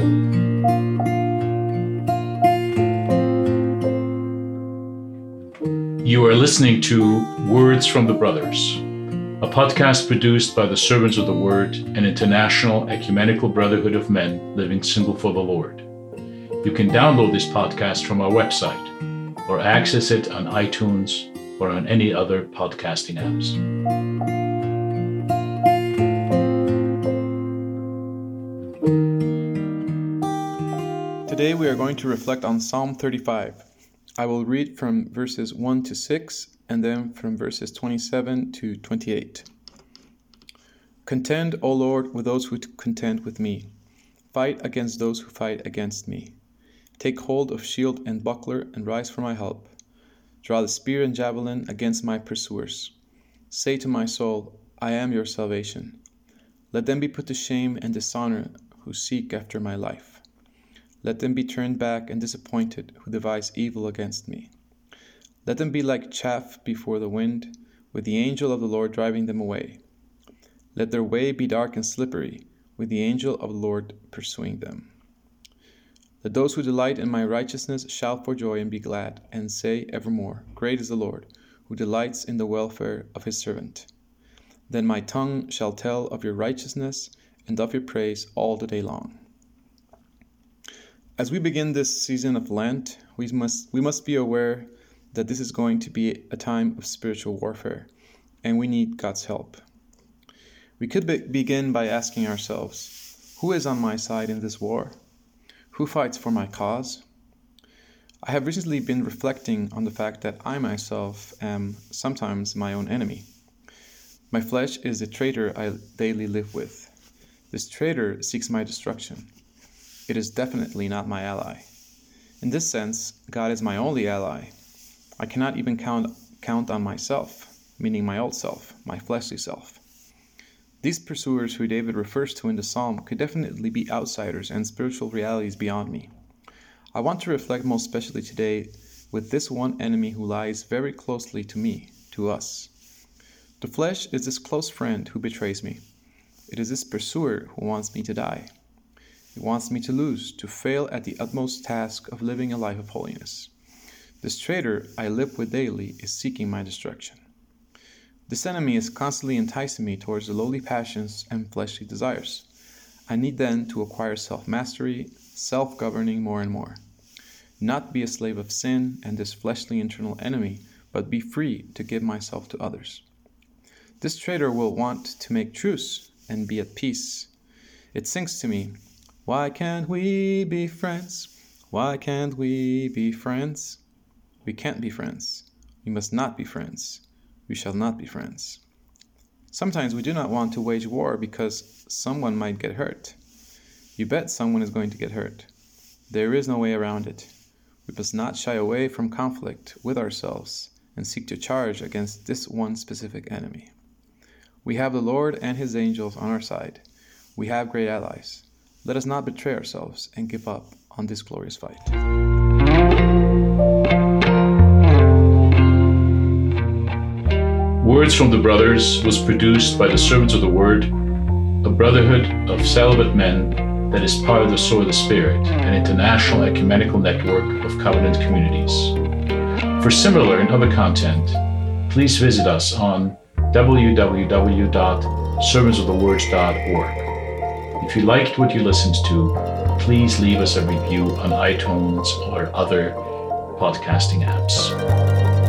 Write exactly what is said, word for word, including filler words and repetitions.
You are listening to Words from the Brothers, a podcast produced by the Servants of the Word, an international ecumenical brotherhood of men living single for the Lord. You can download this podcast from our website or access it on iTunes or on any other podcasting apps. Today we are going to reflect on Psalm thirty-five. I will read from verses one to six and then from verses twenty-seven to twenty-eight. Contend, O Lord, with those who contend with me. Fight against those who fight against me. Take hold of shield and buckler and rise for my help. Draw the spear and javelin against my pursuers. Say to my soul, I am your salvation. Let them be put to shame and dishonor who seek after my life. Let them be turned back and disappointed who devise evil against me. Let them be like chaff before the wind, with the angel of the Lord driving them away. Let their way be dark and slippery, with the angel of the Lord pursuing them. Let those who delight in my righteousness shout for joy and be glad, and say evermore, Great is the Lord, who delights in the welfare of his servant. Then my tongue shall tell of your righteousness and of your praise all the day long. As we begin this season of Lent, we must we must be aware that this is going to be a time of spiritual warfare, and we need God's help. We could be- begin by asking ourselves, who is on my side in this war? Who fights for my cause? I have recently been reflecting on the fact that I myself am sometimes my own enemy. My flesh is the traitor I daily live with. This traitor seeks my destruction. It is definitely not my ally. In this sense, God is my only ally. I cannot even count count on myself, meaning my old self, my fleshly self. These pursuers who David refers to in the psalm could definitely be outsiders and spiritual realities beyond me. I want to reflect most especially today with this one enemy who lies very closely to me, to us. The flesh is this close friend who betrays me. It is this pursuer who wants me to die. He wants me to lose, to fail at the utmost task of living a life of holiness. This traitor I live with daily is seeking my destruction. This enemy is constantly enticing me towards the lowly passions and fleshly desires. I need then to acquire self-mastery, self-governing more and more. Not be a slave of sin and this fleshly internal enemy, but be free to give myself to others. This traitor will want to make truce and be at peace. It sings to me, Why can't we be friends? Why can't we be friends? We can't be friends. We must not be friends. We shall not be friends. Sometimes we do not want to wage war because someone might get hurt. You bet someone is going to get hurt. There is no way around it. We must not shy away from conflict with ourselves and seek to charge against this one specific enemy. We have the Lord and his angels on our side. We have great allies. Let us not betray ourselves and give up on this glorious fight. Words from the Brothers was produced by the Servants of the Word, a brotherhood of celibate men that is part of the Sword of the Spirit, an international ecumenical network of covenant communities. For similar and other content, please visit us on w w w dot servants of the word dot org. If you liked what you listened to, please leave us a review on iTunes or other podcasting apps.